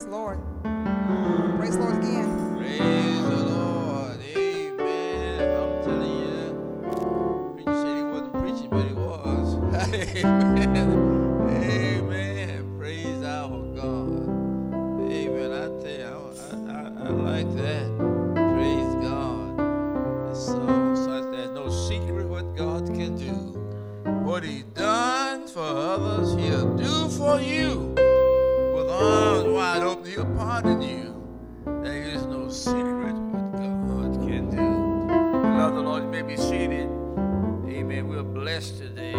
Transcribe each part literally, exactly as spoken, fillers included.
the Lord. Praise the Lord again. Praise the Lord. Amen. I'm telling you, preacher said he wasn't preaching, but he was. Amen. Amen. Praise our God. Amen. I tell you, I, I, I like that. Praise God. It's so such there's no secret what God can do. What He's done for others, He'll do for you. With arms wide open, He'll pardon you. There is no secret what God can do. Beloved the Lord, you may be seated. Amen. We're blessed today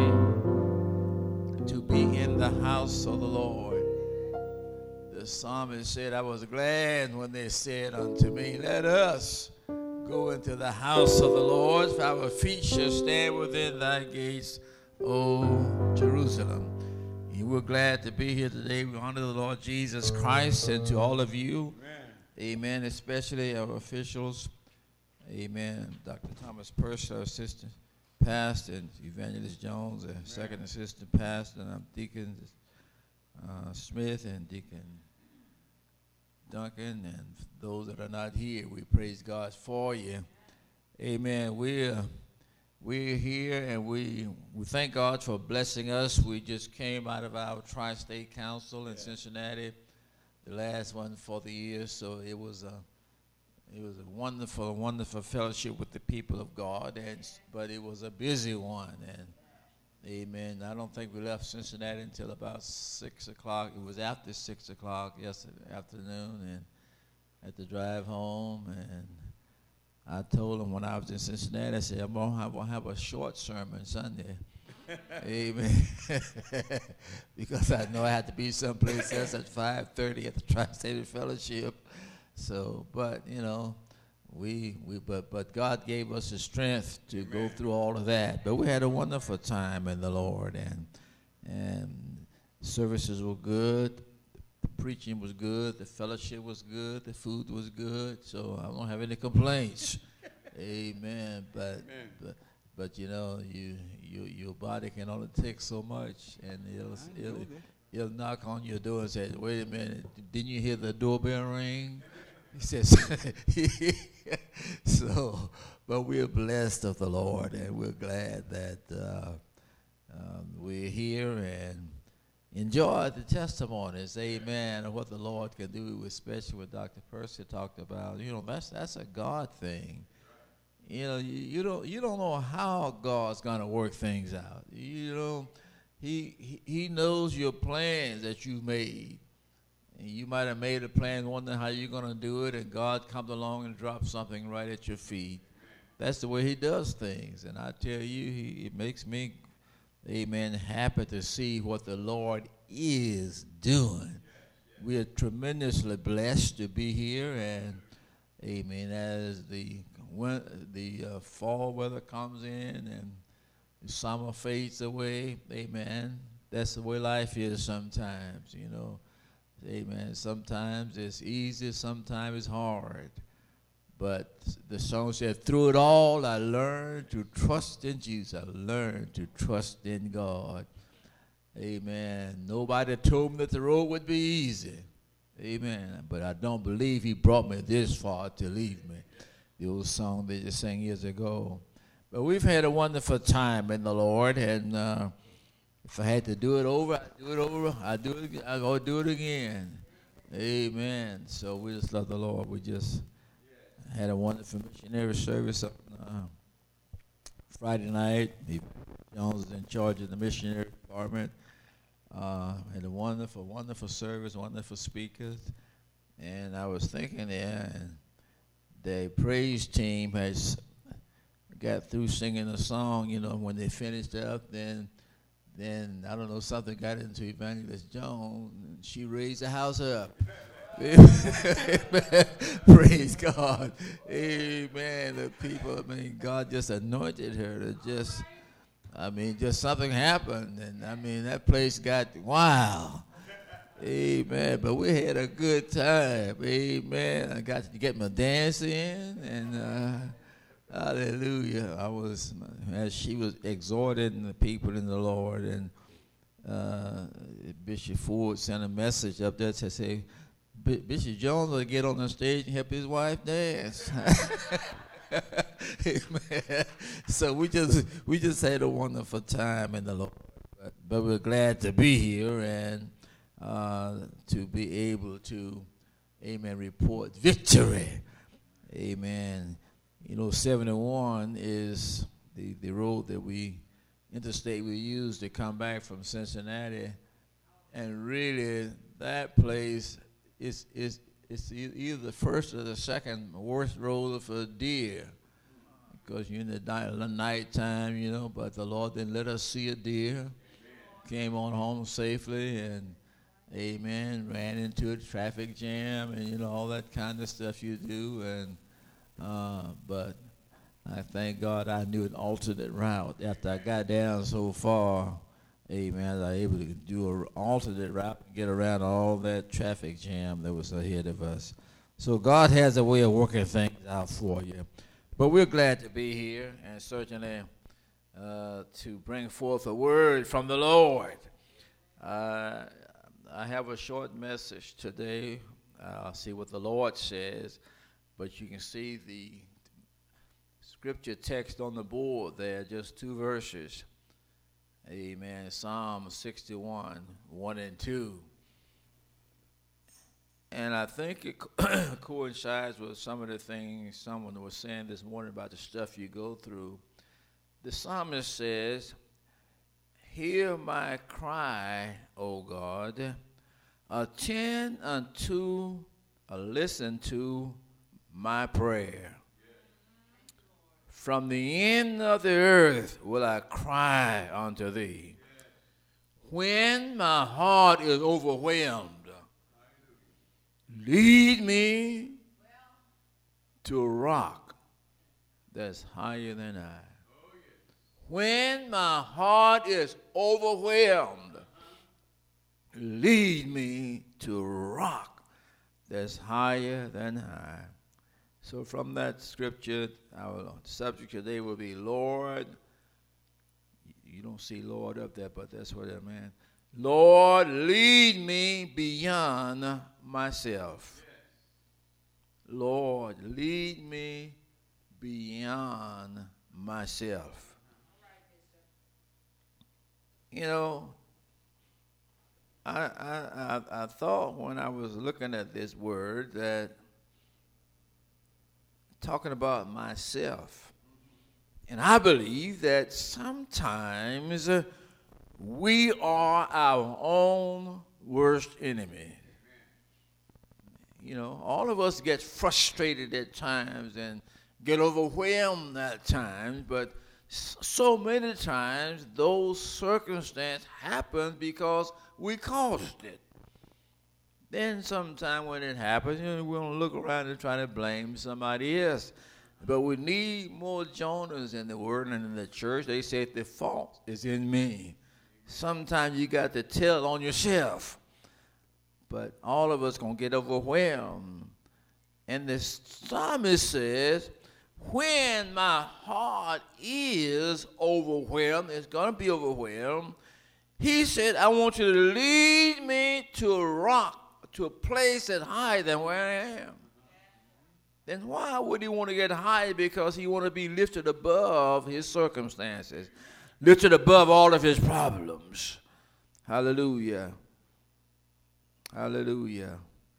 to be in the house of the Lord. The psalmist said, I was glad when they said unto me, let us go into the house of the Lord, for our feet shall stand within thy gates, O Jerusalem. And we're glad to be here today. We honor the Lord Jesus Christ, and to all of you, amen, amen, especially our officials, amen, Doctor Thomas Purse, our assistant pastor, and Evangelist Jones, our second assistant pastor, and I'm Deacon uh, Smith and Deacon Duncan, and those that are not here, we praise God for you. Amen. We're, we're here, and we, we thank God for blessing us. We just came out of our Tri-State Council in yeah. Cincinnati, the last one for the year, so it was a, it was a wonderful, wonderful fellowship with the people of God, and but it was a busy one, and amen. I don't think we left Cincinnati until about six o'clock. It was after six o'clock yesterday afternoon, and at the drive home. And I told them when I was in Cincinnati, I said, I'm going to have, have a short sermon Sunday. Amen. Because I know I had to be someplace else at five thirty at the Tri-State Fellowship. So, but, you know, We, we, but, but God gave us the strength to Amen. Go through all of that. But we had a wonderful time in the Lord, and and services were good, the preaching was good, the fellowship was good, the food was good. So I don't have any complaints. Amen. But, Amen. but but you know, you, you your body can only take so much, and it'll it'll, it'll knock on your door and say, "Wait a minute, didn't you hear the doorbell ring?" He says, so, but we're blessed of the Lord, and we're glad that uh, um, we're here and enjoy the testimonies, amen, of what the Lord can do, especially what Doctor Percy talked about. You know, that's that's a God thing. You know, you, you don't you don't know how God's gonna work things out. You know, He He, he knows your plans that you made. And you might have made a plan wondering how you're going to do it, and God comes along and drops something right at your feet. That's the way He does things. And I tell you, he, it makes me, amen, happy to see what the Lord is doing. We are tremendously blessed to be here, and, amen, as the the uh, fall weather comes in and the summer fades away, amen, that's the way life is sometimes, you know. Amen. Sometimes it's easy, sometimes it's hard. But the song said, through it all, I learned to trust in Jesus. I learned to trust in God. Amen. Nobody told me that the road would be easy. Amen. But I don't believe He brought me this far to leave me. The old song they just sang years ago. But we've had a wonderful time in the Lord, and uh, if I had to do it over, I'd do it over. I'd do it. I'd go do it again. Amen. So we just love the Lord. We just had a wonderful missionary service on uh, Friday night. Jones is in charge of the missionary department. Uh, had a wonderful, wonderful service, wonderful speakers. And I was thinking there, and the praise team has got through singing a song. You know, when they finished up, then. Then, I don't know, something got into Evangelist Jones, and she raised the house up. Praise God. Amen. The people, I mean, God just anointed her to just, I mean, just something happened. And, I mean, that place got, wow. Amen. But we had a good time. Amen. I got to get my dance in, and, uh, hallelujah. I was, as she was exhorting the people in the Lord, and uh, Bishop Ford sent a message up there to say, B- Bishop Jones will get on the stage and help his wife dance. Amen. So we just we just had a wonderful time in the Lord. But, but we're glad to be here and uh, to be able to, amen, report victory. Amen. You know, seventy-one is the, the road that we, interstate we use to come back from Cincinnati. And really, that place is, is, is either the first or the second worst road for deer. Because you're in the night, night time, you know, but the Lord didn't let us see a deer. Amen. Came on home safely and, amen, ran into a traffic jam and, you know, all that kind of stuff you do. And uh, but I thank God I knew an alternate route. After I got down so far, amen, I was able to do an alternate route and get around all that traffic jam that was ahead of us. So God has a way of working things out for you. But we're glad to be here and certainly uh, to bring forth a word from the Lord. Uh, I have a short message today. I'll see what the Lord says, but you can see the scripture text on the board there, just two verses. Amen. Psalm sixty-one, one and two. And I think it coincides with some of the things someone was saying this morning about the stuff you go through. The psalmist says, "Hear my cry, O God. Attend unto, or listen to my prayer. From the end of the earth will I cry unto thee. When my heart is overwhelmed, lead me to a rock that's higher than I." When my heart is overwhelmed, lead me to a rock that's higher than I. So from that scripture, our subject today will be Lord. You don't see Lord up there, but that's what it meant. Lord, lead me beyond myself. Lord, lead me beyond myself. You know, I, I, I, I thought when I was looking at this word that talking about myself, and I believe that sometimes uh, we are our own worst enemy. You know, all of us get frustrated at times and get overwhelmed at times, but so many times those circumstances happen because we caused it. Then sometime when it happens, you know, we don't look around and try to blame somebody else. But we need more Jonahs in the word and in the church. They say the fault is in me. Sometimes you got to tell on yourself. But all of us going to get overwhelmed. And the psalmist says, when my heart is overwhelmed, it's going to be overwhelmed, he said, I want you to lead me to a rock, to a place that's higher than where I am. Then why would he want to get higher? Because he want to be lifted above his circumstances, lifted above all of his problems. Hallelujah. Hallelujah.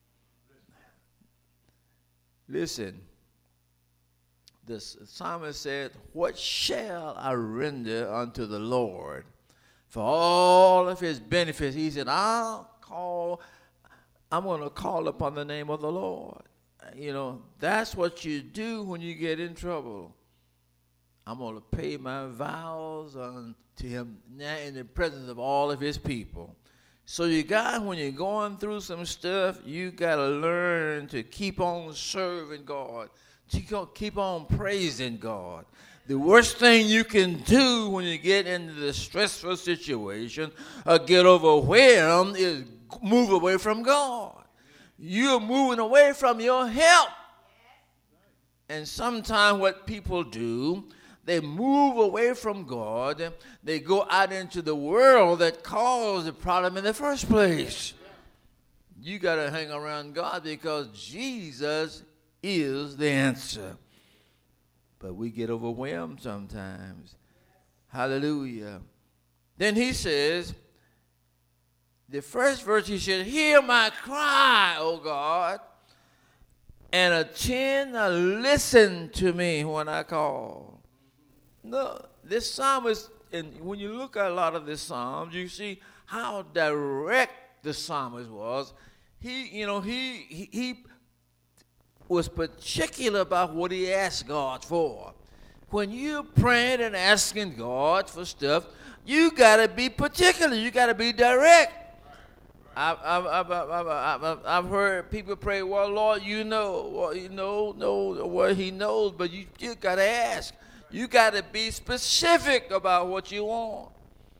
Listen. The psalmist said, what shall I render unto the Lord for all of his benefits? He said, I'll call, I'm going to call upon the name of the Lord. You know, that's what you do when you get in trouble. I'm going to pay my vows unto him now in the presence of all of his people. So you got, when you're going through some stuff, you got to learn to keep on serving God. To keep on praising God. The worst thing you can do when you get into the stressful situation or get overwhelmed is move away from God. You're moving away from your help. And sometimes what people do, they move away from God. They go out into the world that caused the problem in the first place. You got to hang around God because Jesus is the answer. But we get overwhelmed sometimes. Hallelujah. Then he says, the first verse he said, hear my cry, O God, and attend and listen to me when I call. No, this psalm is, and when you look at a lot of the psalms, you see how direct the psalmist was. He, you know, he, he, he was particular about what he asked God for. When you're praying and asking God for stuff, you got to be particular. You got to be direct. I've, I've, I've, I've, I've, I've heard people pray, well, Lord, you know, well, you know, know what he knows, but you, you got to ask. You got to be specific about what you want.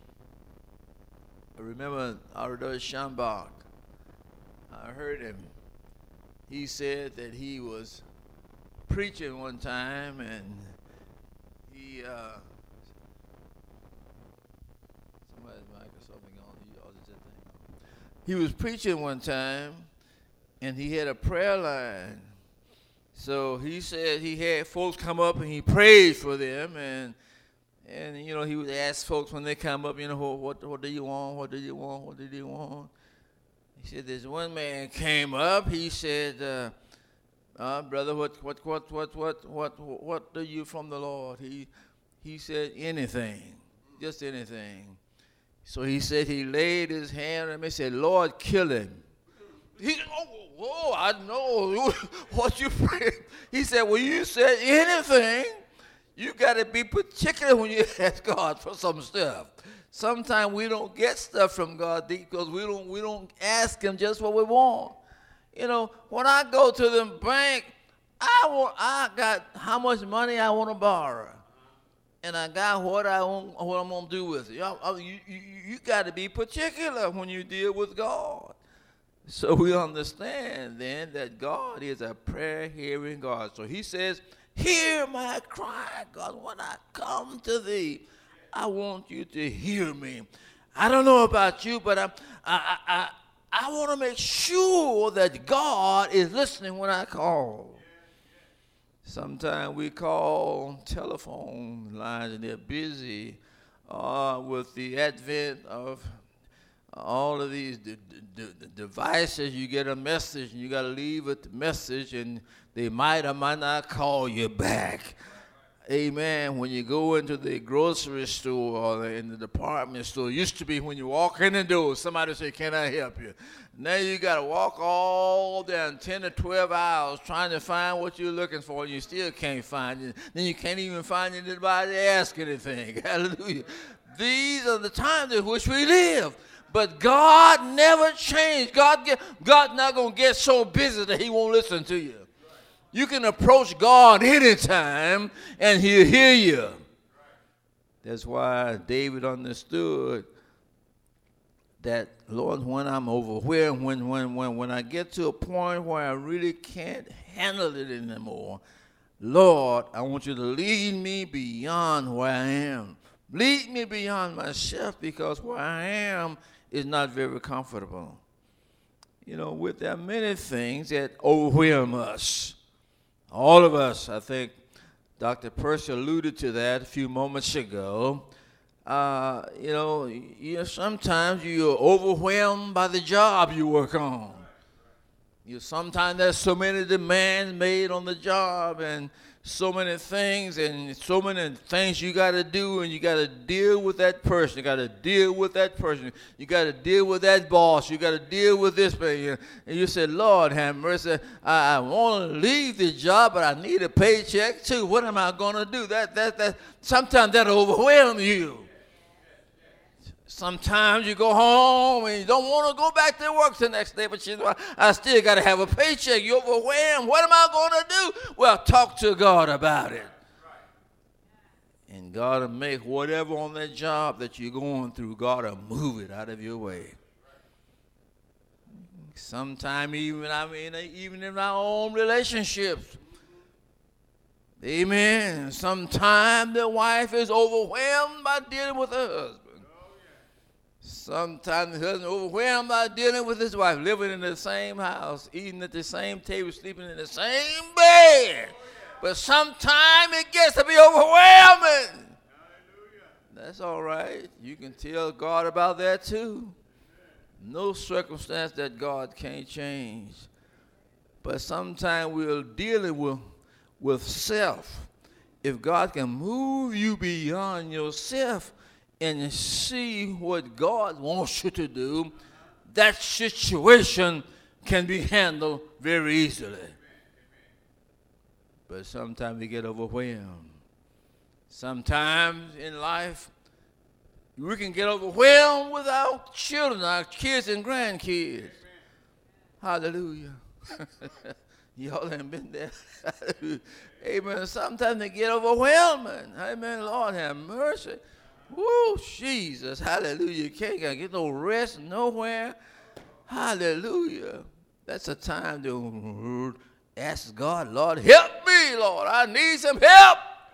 I remember Ardor Schambach. I heard him. He said that he was preaching one time, and he, uh, somebody's mic or something on. Y'all just that thing on. He was preaching one time, and he had a prayer line. So he said he had folks come up and he prayed for them, and and you know he would ask folks when they come up, you know, what what, what do you want? What do you want? What do you want? He said this one man came up. He said, uh, uh, "Brother, what what what what what what what do you from the Lord?" He he said, "Anything, just anything." So he said he laid his hand on him and said, "Lord, kill him." He said, "Oh, whoa, I know what you prayed." He said, "Well, you said anything. You got to be particular when you ask God for some stuff." Sometimes we don't get stuff from God because we don't we don't ask him just what we want. You know, when I go to the bank, I want I got how much money I want to borrow, and I got what I want, what I'm gonna do with it. You you, you, you got to be particular when you deal with God. So we understand then that God is a prayer-hearing God. So he says, hear my cry, God, when I come to thee. I want you to hear me. I don't know about you, but I'm, I, I, I, I want to make sure that God is listening when I call. Sometimes we call telephone lines and they're busy uh, with the advent of all of these d- d- d- devices. You get a message and you got to leave with the message, and they might or might not call you back. Amen. When you go into the grocery store or in the department store, it used to be when you walk in the door, somebody say, "Can I help you?" Now you got to walk all down ten to twelve hours trying to find what you're looking for, and you still can't find it. Then you can't even find anybody to ask anything. Hallelujah. These are the times in which we live. But God never changed. God get, God's not going to get so busy that he won't listen to you. You can approach God anytime, and he'll hear you. That's why David understood that, Lord, when I'm overwhelmed, when, when, when, when I get to a point where I really can't handle it anymore, Lord, I want you to lead me beyond where I am. Lead me beyond myself, because where I am is not very comfortable. You know, with there are many things that overwhelm us. All of us, I think Doctor Percy alluded to that a few moments ago. Uh, you know, you know, sometimes you're overwhelmed by the job you work on. You sometimes there's so many demands made on the job, and so many things, and so many things you got to do, and you got to deal with that person. You got to deal with that person. You got to deal with that boss. You got to deal with this person. And you say, Lord, have mercy. I, I want to leave this job, but I need a paycheck too. What am I going to do? That that that sometimes that overwhelms you. Sometimes you go home and you don't want to go back to work the next day, but you know, I still got to have a paycheck. You're overwhelmed. What am I going to do? Well, talk to God about it. And God will make whatever on that job that you're going through, God will move it out of your way. Sometimes even, I mean, even in our own relationships. Amen. Sometimes the wife is overwhelmed by dealing with her husband. Sometimes the husband overwhelmed by dealing with his wife, living in the same house, eating at the same table, sleeping in the same bed. But sometimes it gets to be overwhelming. That's all right. You can tell God about that too. No circumstance that God can't change. But sometimes we're dealing with, with self. If God can move you beyond yourself and see what God wants you to do, that situation can be handled very easily. But sometimes we get overwhelmed. Sometimes in life, we can get overwhelmed with our children, our kids and grandkids. Hallelujah. Y'all haven't been there. Amen. Sometimes they get overwhelming. Amen. Lord have mercy. Woo, Jesus. Hallelujah. You can't get no rest nowhere. Hallelujah. That's a time to ask God, Lord, help me, Lord. I need some help.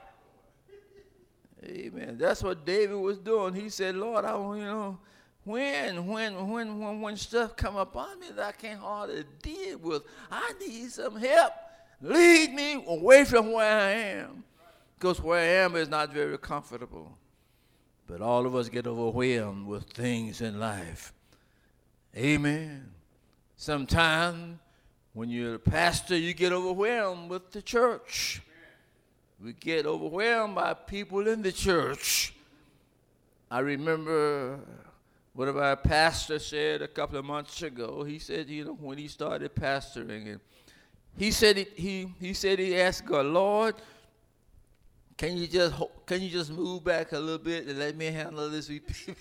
Amen. That's what David was doing. He said, Lord, I want, you know, when, when, when, when, when stuff come upon me that I can't hardly deal with, I need some help. Lead me away from where I am. Because where I am is not very comfortable. But all of us get overwhelmed with things in life. Amen. Sometimes when you're a pastor, you get overwhelmed with the church. We get overwhelmed by people in the church. I remember what our pastor said a couple of months ago. He said, you know, when he started pastoring, and he said he he, he said he asked God, Lord, can you just can you just move back a little bit and let me handle this with people?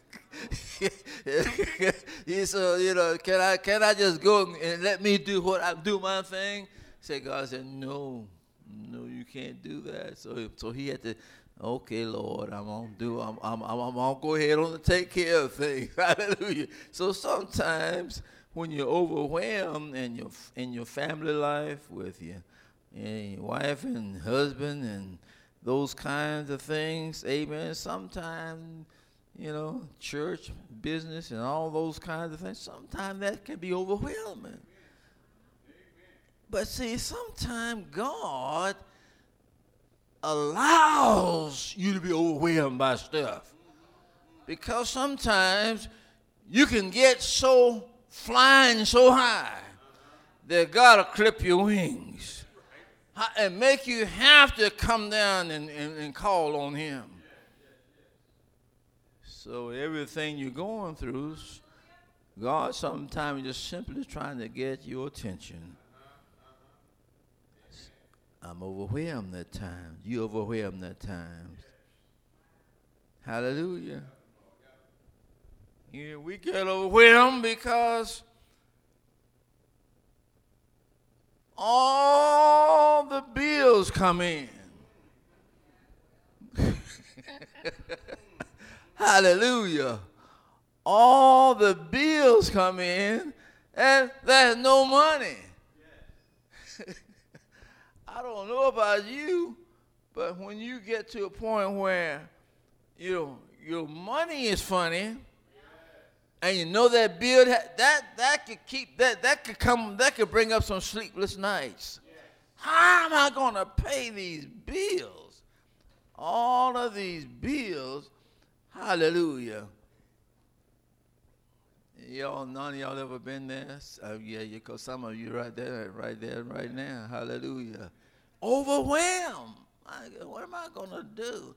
He said, you know, can I can I just go and let me do what I do my thing? Said God said, no. No, you can't do that. So, so he had to, okay, Lord, I'm gonna do. I'm, I'm, I'm, I'm gonna go ahead on and take care of things. Hallelujah. So sometimes when you're overwhelmed in your in your family life with your, and your wife and husband and those kinds of things, amen. Sometimes, you know, church, business, and all those kinds of things. Sometimes that can be overwhelming. But see, sometimes God allows you to be overwhelmed by stuff. Because sometimes you can get so flying so high that God will clip your wings and make you have to come down and, and, and call on him. So everything you're going through, God sometimes just simply trying to get your attention. I'm overwhelmed at times. You overwhelmed at times. Hallelujah. Yeah, we get overwhelmed because all the bills come in. Hallelujah. All the bills come in and there's no money. I don't know about you, but when you get to a point where you know, your money is funny, and you know that bill that that could keep that that could come that could bring up some sleepless nights. How am I going to pay these bills? All of these bills, hallelujah. Y'all, none of y'all ever been there? Uh, yeah, because some of you right there, right there, right now. Hallelujah. Overwhelmed. I, what am I going to do?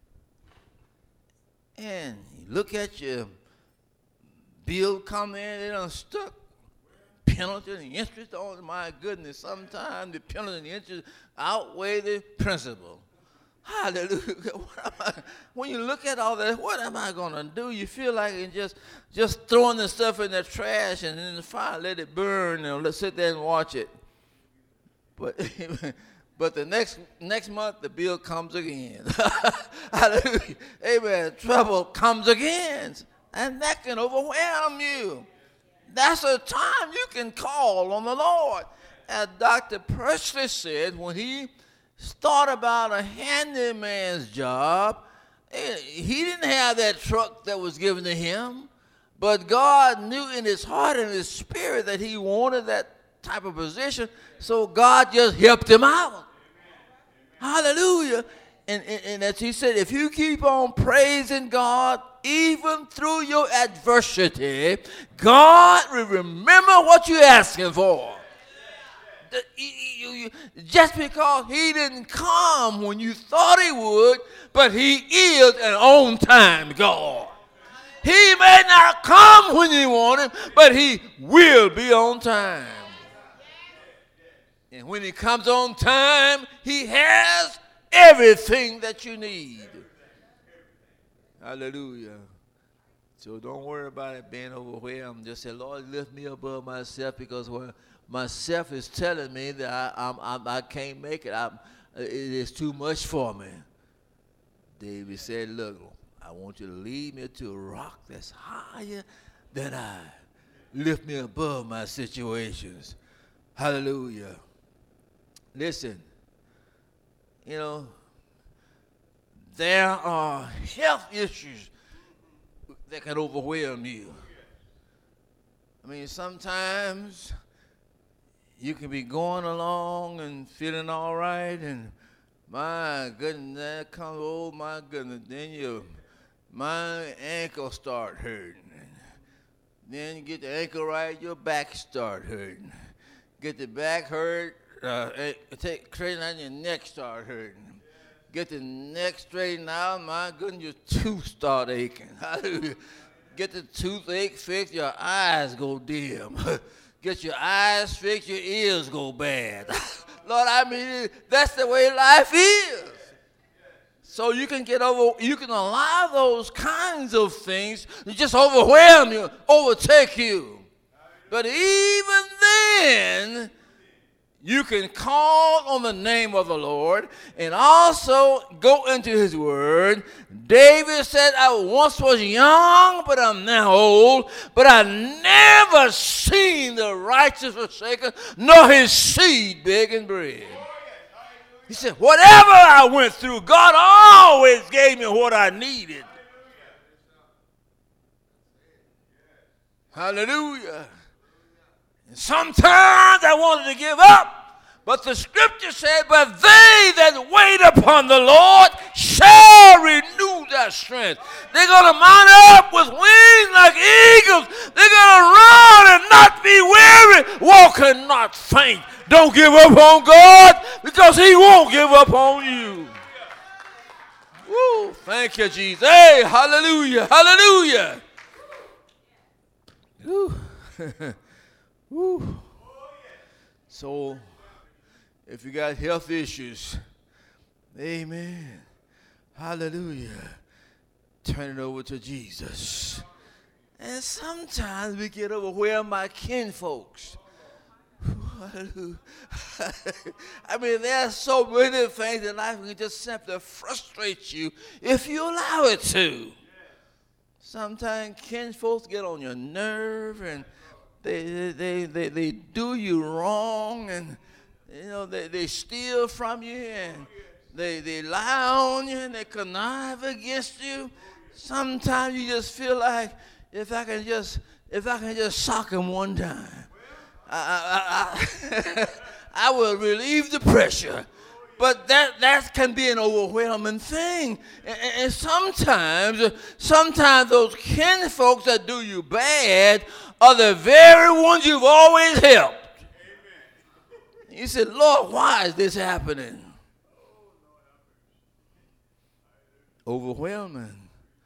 And you look at your bill come in, it done stuck. Penalty and interest on, my goodness, sometimes the penalty and the interest outweigh the principal. Hallelujah. What am I, when you look at all that, what am I going to do? You feel like it's just, just throwing the stuff in the trash and in the fire, let it burn, and let's sit there and watch it. But but the next next month, the bill comes again. Hallelujah. Amen. Trouble comes again. And that can overwhelm you. That's a time you can call on the Lord. As Doctor Presley said, when he thought about a handyman's job, He didn't have that truck that was given to him, but God knew in his heart and his spirit that he wanted that type of position, so God just helped him out. Hallelujah. And, and, and as he said, if you keep on praising God, even through your adversity, God will remember what you're asking for. The, you, you, just because he didn't come when you thought he would, but he is an on-time God. He may not come when you want him, but he will be on time. And when he comes on time, he has everything that you need. Hallelujah. So don't worry about it being overwhelmed. Just say, Lord, lift me above myself, because when myself is telling me that I, I'm, I'm, I can't make it, I'm, it is too much for me. David said, look, I want you to lead me to a rock that's higher than I. Lift me above my situations. Hallelujah. Listen, you know, there are health issues that can overwhelm you. I mean, sometimes you can be going along and feeling all right, and my goodness, that comes, oh my goodness, then you, my ankle start hurting. Then you get the ankle right, your back start hurting. Get the back hurt, uh, take straighten out, your neck start hurting. Get the neck straightened out, my goodness, your tooth start aching. Get the toothache fixed, your eyes go dim. Get your eyes fixed, your ears go bad. Lord, I mean, that's the way life is. So you can get over, you can allow those kinds of things to just overwhelm you, overtake you. But even then, you can call on the name of the Lord and also go into his word. David said, I once was young, but I'm now old, but I never seen the righteous forsaken, nor his seed begging bread. He said, whatever I went through, God always gave me what I needed. Hallelujah. And sometimes I wanted to give up, but the scripture said, but they that wait upon the Lord shall renew their strength. They're going to mount up with wings like eagles. They're going to run and not be weary, walk and not faint. Don't give up on God, because he won't give up on you. Woo, thank you, Jesus. Hey, hallelujah, hallelujah. Woo. Woo. So, if you got health issues, amen, hallelujah, turn it over to Jesus. And sometimes we get overwhelmed by kinfolks. I mean, there are so many things in life that can just simply frustrate you if you allow it to. Sometimes kinfolks get on your nerve, and they they they they do you wrong, and you know they, they steal from you, and they they lie on you, and they connive against you. Sometimes you just feel like, if I can just if I can just sock them one time, I, I, I, I will relieve the pressure. But that, that can be an overwhelming thing. And, and sometimes, sometimes those kinfolks that do you bad are the very ones you've always helped. Amen. You said, Lord, why is this happening? Overwhelming.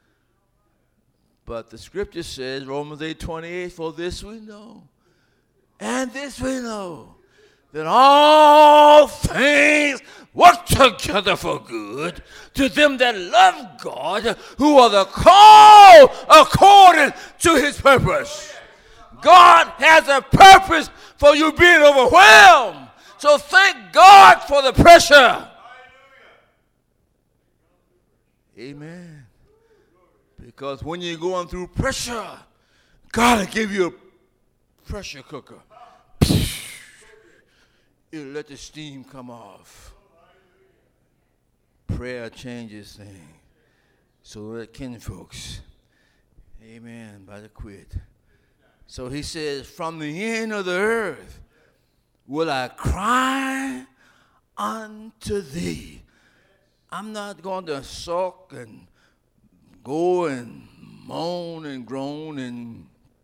But the scripture says, Romans eight twenty-eight, for this we know. And this we know, that all things work together for good to them that love God, who are the called according to his purpose. God has a purpose for you being overwhelmed. So thank God for the pressure. Amen. Because when you're going through pressure, God will give you a pressure cooker. It'll let the steam come off. Prayer changes things. So that kin folks, amen, about to quit. So he says, from the end of the earth will I cry unto thee. I'm not going to sulk and go and moan and groan and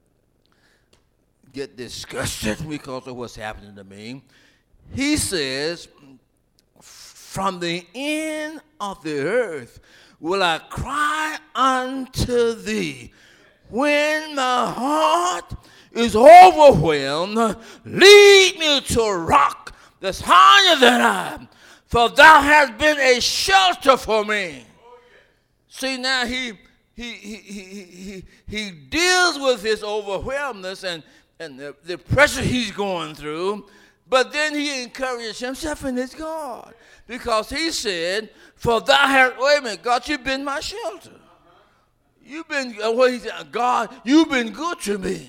get disgusted because of what's happening to me. He says, from the end of the earth will I cry unto thee. When my heart is overwhelmed, lead me to a rock that's higher than I, for thou hast been a shelter for me. See, now he he he he he, he deals with his overwhelmness and, and the, the pressure he's going through, but then he encourages himself in his God. Because he said, for thou hast, wait a minute, God, you've been my shelter. You've been, what he said, God, you've been good to me.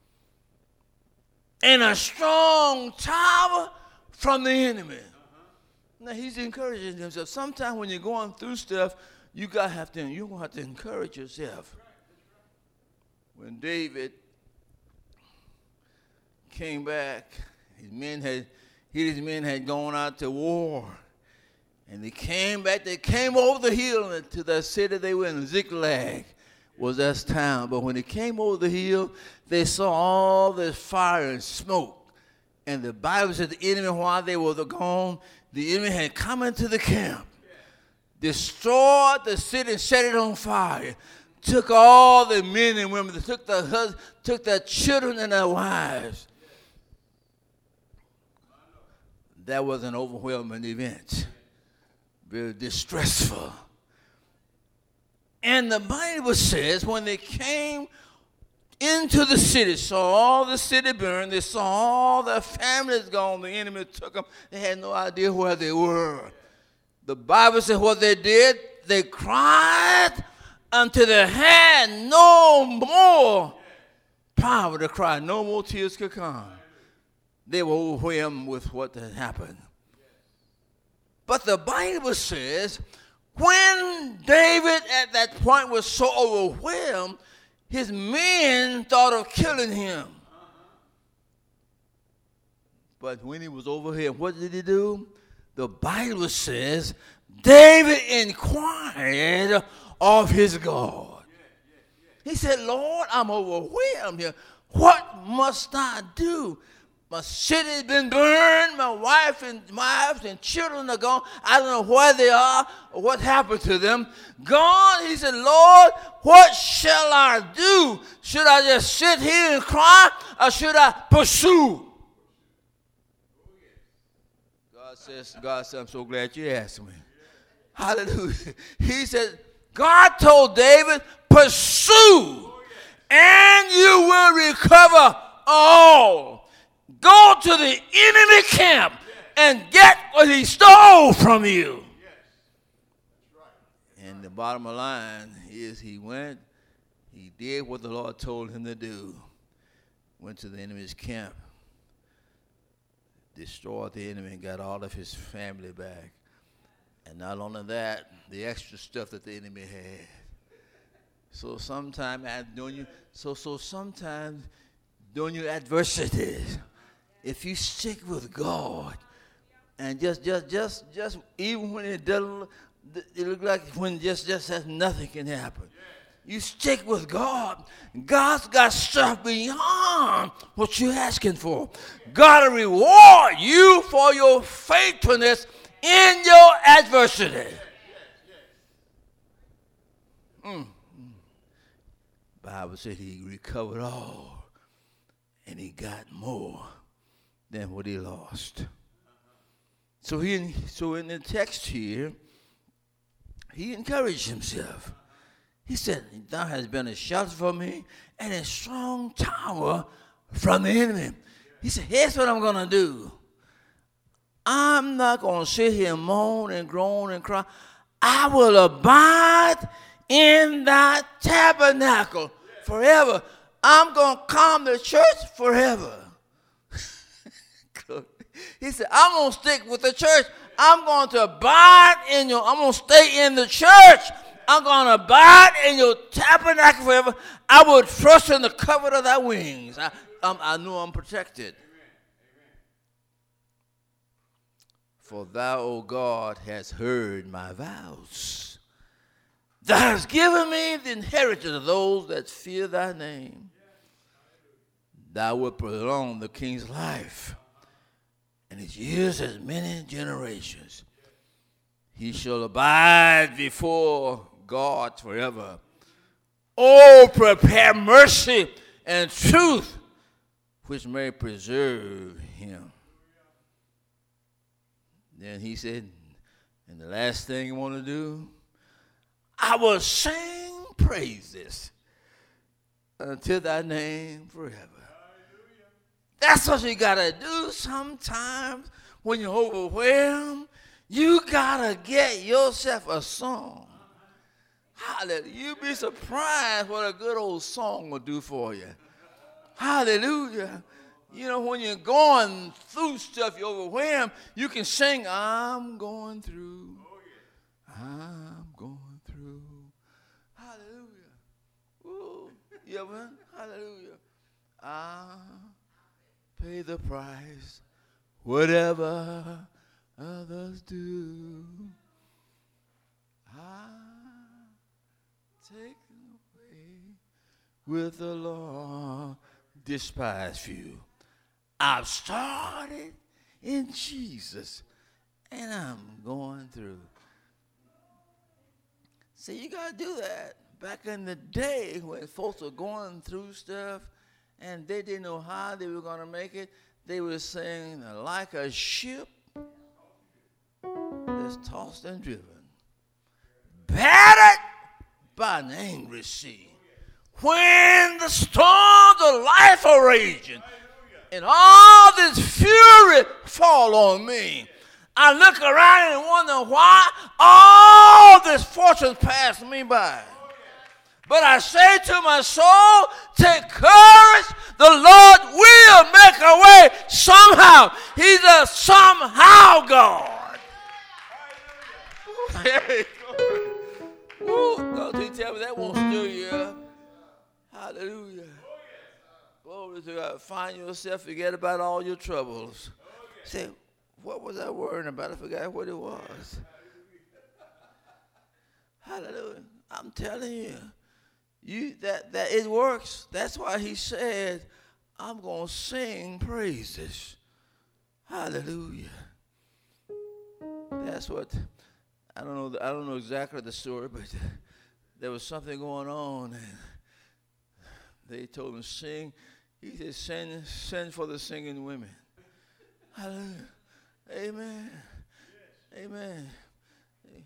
And a strong tower from the enemy. Now he's encouraging himself. Sometimes when you're going through stuff, you gotta have to, you're gonna have to encourage yourself. When David came back, his men had, he and his men had gone out to war. And they came back, they came over the hill to the city they were in. Ziklag was that town. But when they came over the hill, they saw all this fire and smoke. And the Bible said the enemy, while they were gone, the enemy had come into the camp, destroyed the city and set it on fire, took all the men and women, took their husbands, took their children and their wives. That was an overwhelming event. Very distressful. And the Bible says when they came into the city, saw all the city burned, they saw all their families gone, the enemy took them, they had no idea where they were. The Bible says what they did, they cried until they had no more power to cry, no more tears could come. They were overwhelmed with what had happened. But the Bible says, when David at that point was so overwhelmed, his men thought of killing him. But when he was overwhelmed, what did he do? The Bible says, David inquired of his God. He said, Lord, I'm overwhelmed here. What must I do? My city's been burned. My wife and wives and children are gone. I don't know where they are or what happened to them. God, he said, Lord, what shall I do? Should I just sit here and cry or should I pursue? God says, God said, I'm so glad you asked me. Hallelujah. He said, God told David, pursue and you will recover all. Go to the enemy camp and get what he stole from you. And the bottom line is he went, he did what the Lord told him to do. Went to the enemy's camp, destroyed the enemy and got all of his family back. And not only that, the extra stuff that the enemy had. So sometimes, you, so, so sometimes during your adversities, if you stick with God and just, just, just, just, even when it doesn't, it looks like when just, just as nothing can happen. You stick with God. God's got stuff beyond what you're asking for. God will reward you for your faithfulness in your adversity. Mm. Bible said he recovered all and he got more than what he lost. So he, so in the text here, he encouraged himself. He said, thou hast been a shelter for me and a strong tower from the enemy. He said, here's what I'm going to do. I'm not going to sit here and moan and groan and cry. I will abide in that tabernacle forever. I'm going to come to church forever. He said, I'm going to stick with the church. I'm going to abide in your, I'm going to stay in the church I'm going to abide in your tabernacle forever. I will trust in the cover of thy wings. I, um, I know I'm protected. For thou, O God, hast heard my vows. Thou hast given me the inheritance of those that fear thy name. Thou wilt prolong the king's life, and his years as many generations. He shall abide before God forever. Oh, prepare mercy and truth, which may preserve him. Then he said, and the last thing I want to do, I will sing praises until thy name forever. That's what you got to do sometimes when you're overwhelmed. You got to get yourself a song. Hallelujah. You'd be surprised what a good old song will do for you. Hallelujah. You know, when you're going through stuff, you're overwhelmed, you can sing, I'm going through. I'm going through. Hallelujah. Ooh, you ever? Hallelujah. I'll pay the price, whatever others do. I'll take away with the Lord despise few. I've started in Jesus, and I'm going through. See, you got to do that. Back in the day when folks were going through stuff, and they didn't know how they were going to make it, they were saying, like a ship that's tossed and driven, battered by an angry sea. When the storms of life are raging, and all this fury fall on me, I look around and wonder why all this fortune passed me by. But I say to my soul, take courage. The Lord will make a way somehow. He's a somehow God. Hey, Woo, don't you tell me that won't stir you up. Hallelujah. Glory to God. Find yourself, forget about all your troubles. Say, what was I worrying about? I forgot what it was. Hallelujah. I'm telling you, you that, that it works. That's why he said, I'm going to sing praises. Hallelujah. That's what, I don't know, I don't know exactly the story, but there was something going on, and they told him, sing. He said, send, send for the singing women. Hallelujah. Amen. Yes. Amen. Amen.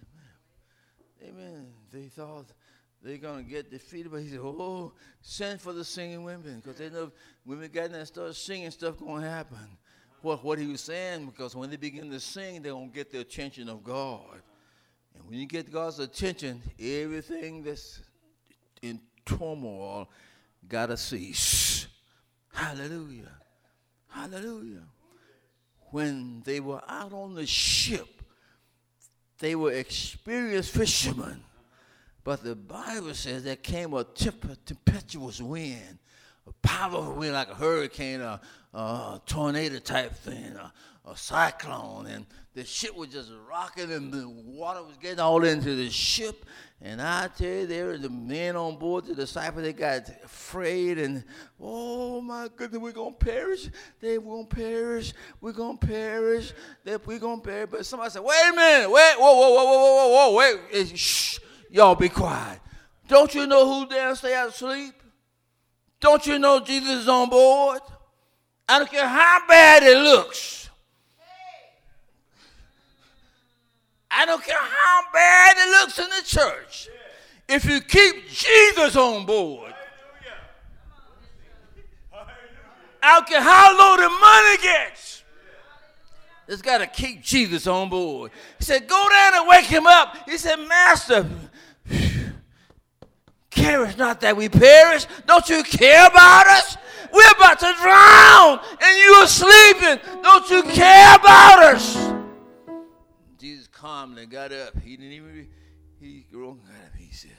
Amen. They thought they're going to get defeated, but he said, oh, send for the singing women, because they know women got in there and started singing, stuff going to happen. What, what he was saying, because when they begin to sing, they're going to get the attention of God. And when you get God's attention, everything that's in turmoil got to cease. Hallelujah. Hallelujah. When they were out on the ship, they were experienced fishermen. But the Bible says there came a tempestuous wind, a powerful wind like a hurricane, a, a tornado type thing, a, a cyclone. And the ship was just rocking, and the water was getting all into the ship. And I tell you, there were the men on board, the disciples, they got afraid. And, oh, my goodness, we're going to perish. They were going to perish. We're going to perish. We're going to perish. But somebody said, wait a minute. Wait. Whoa, whoa, whoa, whoa, whoa, whoa, whoa. Wait. Shh. Y'all be quiet. Don't you know who's there and stay out of sleep? Don't you know Jesus is on board? I don't care how bad it looks. I don't care how bad it looks in the church. If you keep Jesus on board, I don't care how low the money gets. It's got to keep Jesus on board. He said, go down and wake him up. He said, Master, carest not that we perish. Don't you care about us? We're about to drown and you are sleeping. Don't you care about us? Jesus calmly got up. He didn't even, he he looked at me, he said,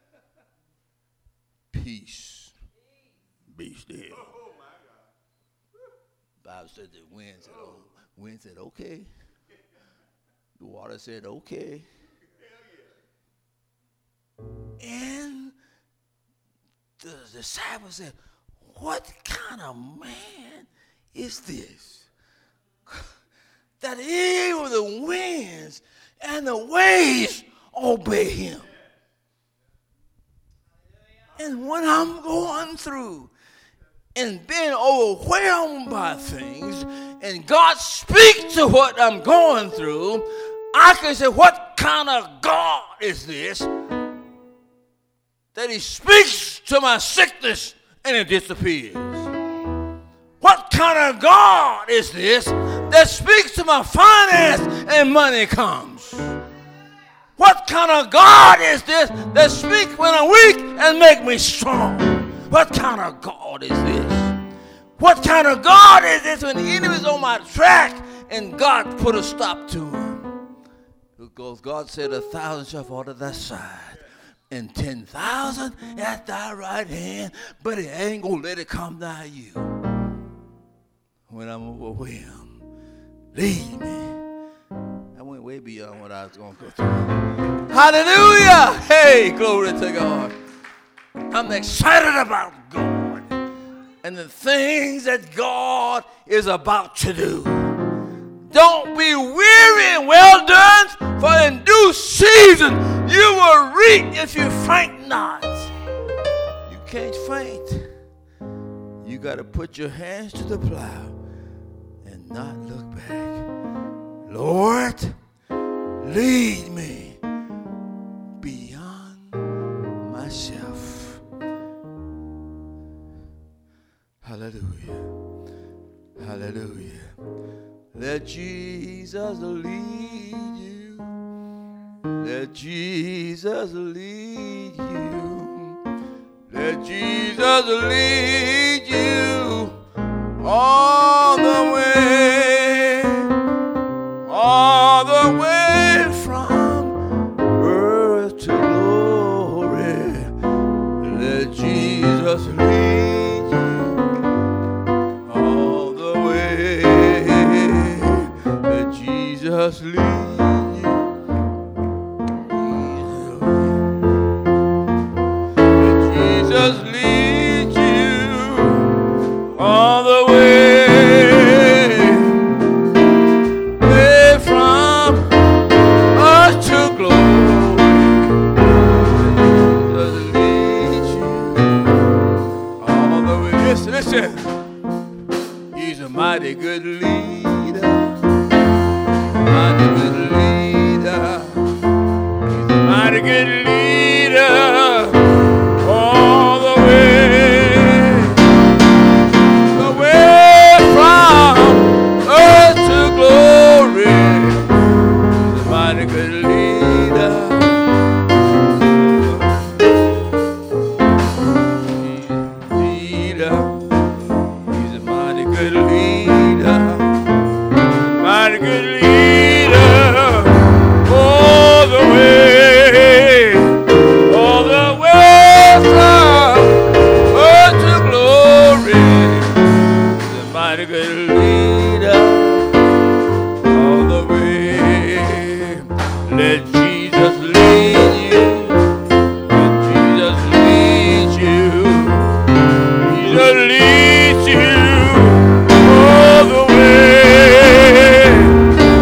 peace, be still. The Bible said the wind said, oh, wind said, okay. The water said, okay. And the disciples said, what kind of man is this? That even the winds and the waves obey him. And when I'm going through and being overwhelmed by things, and God speaks to what I'm going through, I can say, what kind of God is this? That he speaks to my sickness and it disappears. What kind of God is this that speaks to my finance and money comes? What kind of God is this that speaks when I'm weak and make me strong? What kind of God is this? What kind of God is this when the enemy's on my track and God put a stop to him? Because God said a thousand shall fall at thy side and ten thousand at thy right hand, but he ain't going to let it come nigh you. When I'm overwhelmed, lead me. I went way beyond what I was going to go through. Hallelujah! Hey, glory to God. I'm excited about God and the things that God is about to do. Don't be weary and well done, for in due season you will reap if you faint not. You can't faint. You got to put your hands to the plow and not look back. Lord, lead me beyond myself. Hallelujah. Hallelujah. Let Jesus lead you. Let Jesus lead you. Let Jesus lead you all the way, all the way from earth to glory. Let Jesus lead you all the way. Let Jesus lead you. Just lead you all the way, way from us to glory. Just lead you all the way. Listen, listen. He's a mighty good leader, mighty good leader. He's a mighty good leader. All the way, the way from earth to glory, the mighty good leader. Leader, he's a mighty good leader, mighty good leader. All the way, all the way from earth to glory, the mighty good leader, all the way. Let Jesus lead you, let Jesus lead you, Jesus leads you all the way,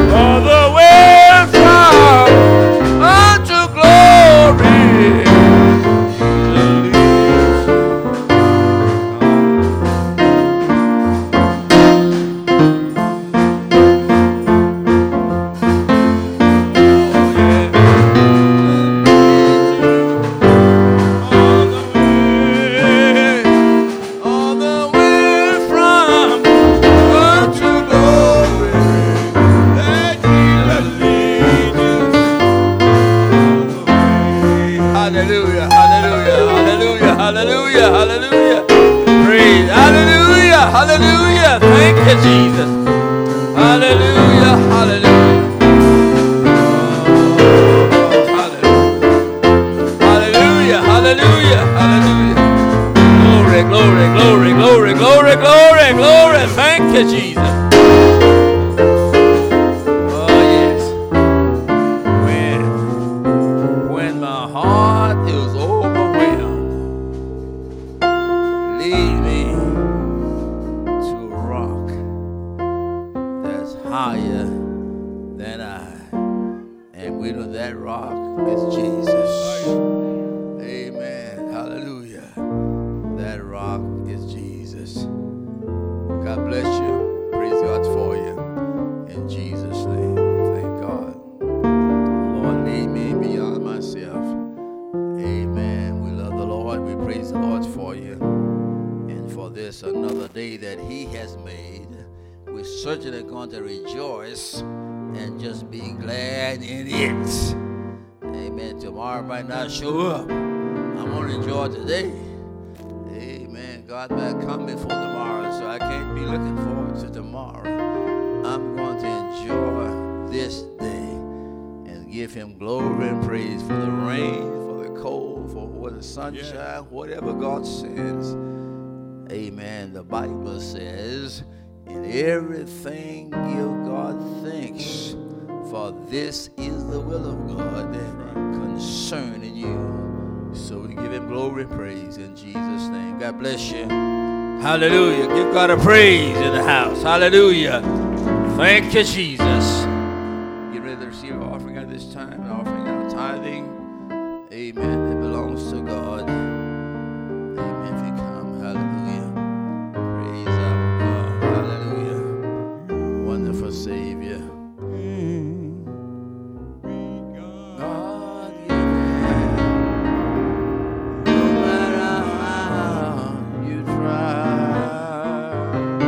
is higher than I. And we know that rock is Jesus. Amen. Hallelujah. That rock is Jesus. God bless you. Praise God for you. In Jesus' name. Thank God. Lord, lead me beyond myself. Amen. We love the Lord. We praise the Lord for you. And for this another day that He has made. We're certainly going to rejoice and just be glad in it. Amen. Tomorrow might not show up. I'm going to enjoy today. Amen. God might come before tomorrow, so I can't be looking forward to tomorrow. I'm going to enjoy this day and give Him glory and praise for the rain, for the cold, for the sunshine, yeah. Whatever God sends. Amen. The Bible says, in everything give God thanks, for this is the will of God concerning you. So we give Him glory and praise in Jesus' name. God bless you. Hallelujah. Give God a praise in the house. Hallelujah. Thank you, Jesus. Get ready to receive our offering at this time, an offering of tithing. Amen. It belongs to God.